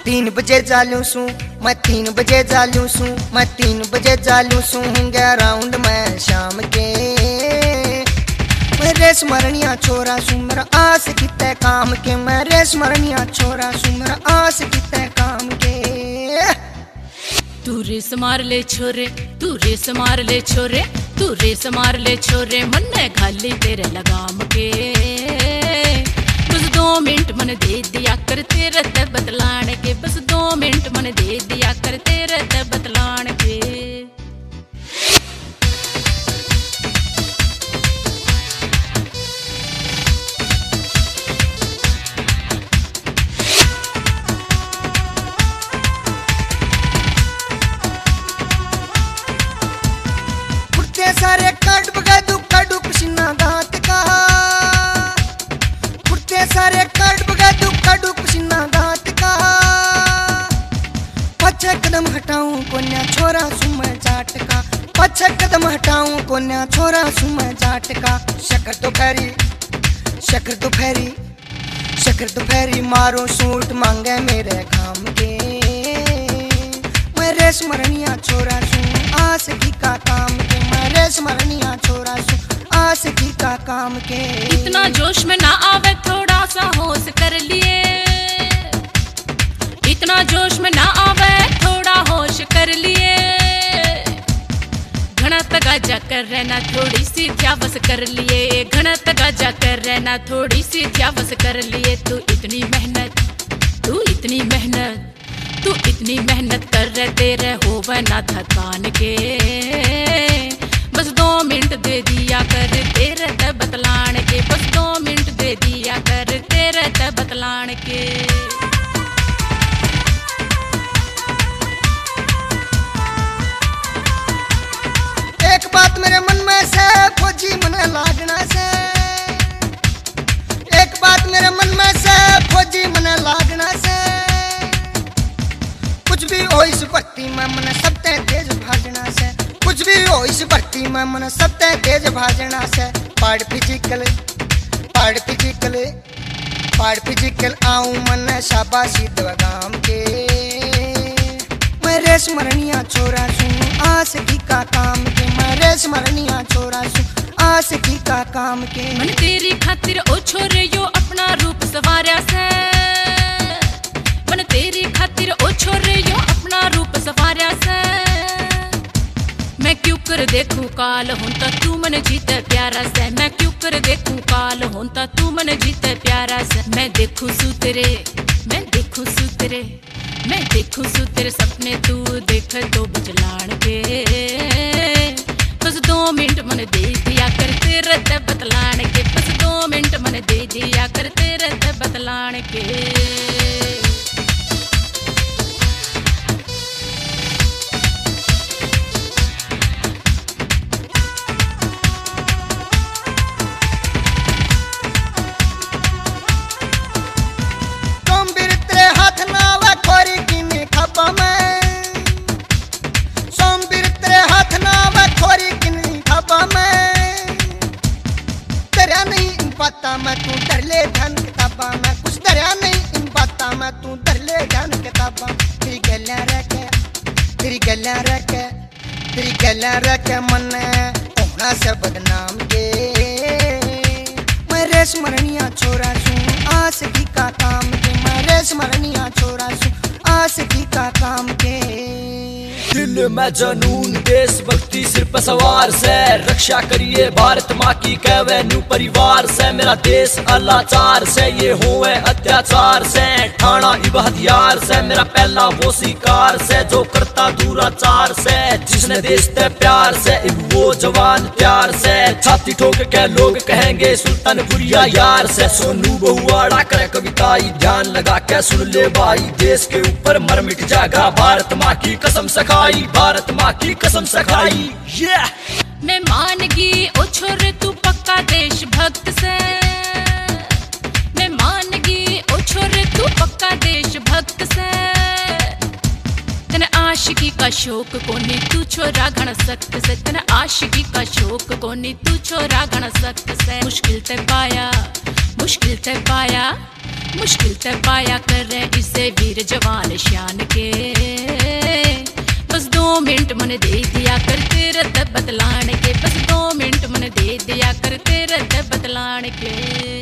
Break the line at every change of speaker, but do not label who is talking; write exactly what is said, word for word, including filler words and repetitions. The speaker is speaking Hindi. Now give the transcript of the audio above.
तीन बजे जालू सू मैं तीन बजे जालू सू मैं तीन बजे जालू सू हूँगा राउंड में शाम के मैं रेस मरनिया छोरा सू मेरा आस कितने काम के मैं रेस मरनिया छोरा सू मेरा आस कितने काम के।
तू रेस मार ले छोरे तू रेस मार ले छोरे तू रेस मार ले छोरे मन घाली तेरे लगाम के बस दो मिनट मन दे दिया कर तेरे ते बतलाने के बस दो मिनट मन दे दिया कर तेरे ते बतलाने के।
सारे काट बगा दू काटू पसीना दांत का कुर्ते सारे काट बगा दू काटू पसीना दांत का पछे कदम हटाऊं कोन्या छोरा सुमै जाट का पछे कदम हटाऊं कोन्या छोरा सुमै जाट का। शक्कर तो फेरी शक्कर तो फेरी शक्कर तो फेरी मारो सूट मांगे मेरे घाम के मैं रेस मरनिया छोरा सू आस की का काम के मैं रेस मरनिया छोरा सू आस की का काम के।
इतना जोश में ना आवे थोड़ा सा होश कर लिए इतना जोश में ना आवे थोड़ा होश कर लिए घना तगाजा कर रहना थोड़ी सी ध्यावस कर लिए घना तगाजा कर रहना थोड़ी सी ध्यावस कर लिए। तू इतनी मेहनत तू इतनी मेहनत तू इतनी मेहनत कर रहे तेरे हो वह ना थकान के बस दो मिनट दे दिया कर तेरे ते बतलान के बस दो मिनट दे दिया कर तेरे ते बतलान के।
एक बात मेरे मन में से फौजी मने लागना से एक बात मेरे मन में से फौजी मने लागना से कुछ भी हो इस भर्ती में मन सबते तेज भाजना से कुछ भी हो इस भर्ती में मन सबते तेज भाजना से। पाड़ फिजिकल पाड़ फिजिकल पाड़ फिजिकल आऊं मन शाबाशी दवागाम के मैं रेस मरनिया छोरा सू आस की का काम के मैं रेस मरनिया छोरा सू आस की का काम के।
मन तेरी खातिर ओ छोरे यो अपना रूप सवारा से मन तेरी खातिर ओ छोरे यो अपना रूप सवारा से मैं क्यों कर देखूं काल होता तू मन जीते प्यारा से मैं क्यों कर देखूं काल होता तू मन जीते प्यारा से। मैं देखूं सू तेरे मैं देखूं सू तेरे मैं देखूं सू तेरे सपने तू देख तो बचलान के बस दो मिनट मन दे दिया कर तेरे ते बतलान के बस दो मिनट मन दे दिया कर तेरे ते बतलान के।
मैं तू डर ले धन किताबा मैं कुछ डरिया नहीं इन बाता मैं तू डर ले धन किताबा तेरी गलियां रह के तेरी गलियां रह के तेरी गलियां रह के मन होना से बदनाम के मैं रेस मरनिया छोरा सू आस की का काम के मैं रेस मरनिया छोरा सू आस की का काम के।
दिल में जनून देशभक्ति सिर पर सवार से रक्षा करिए भारत माँ की कहवे न्यू परिवार से मेरा देश अलाचार से ये होए अत्याचार से ठाना इब हथियार से मेरा पहला वो शिकार से जो करता दूराचार से जिसने देश ते प्यार से इब वो जवान प्यार से छाती ठोक के लोग कहेंगे सुल्तानपुरिया यार से सोनू बहुआड़ा करे कविताई ध्यान लगा के सुन ले भाई देश के ऊपर मर मिट जाएगा भारत माँ की कसम सखाई भारत माँ की कसम सखाई। yeah!
मैं मान गई ओ छोरे तू पक्का देशभक्त से मैं मान गई ओ छोरे तू पक्का देशभक्त से तने आशिकी का शौक कोनी तू छोरा घण सख्त से तने आशिकी का शौक कोनी तू छोरा घण सख्त से मुश्किल ते पाया मुश्किल ते पाया मुश्किल ते पाया करे इसे वीर जवान शान के। बस दो मिनट मन दे दिया कर तेरे ते बतलाने के, बस दो मिनट मन दे दिया कर तेरे ते बतलाने के।